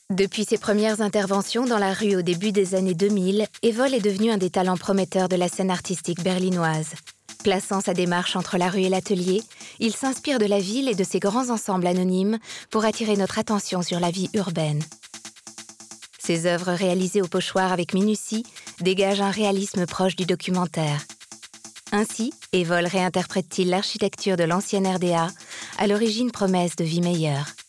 Depuis ses premières interventions dans la rue au début des années 2000, Evol est devenu un des talents prometteurs de la scène artistique berlinoise. Plaçant sa démarche entre la rue et l'atelier, il s'inspire de la ville et de ses grands ensembles anonymes pour attirer notre attention sur la vie urbaine. Ses œuvres réalisées au pochoir avec minutie dégagent un réalisme proche du documentaire. Ainsi, Evol réinterprète-t-il l'architecture de l'ancienne RDA, à l'origine promesse de vie meilleure.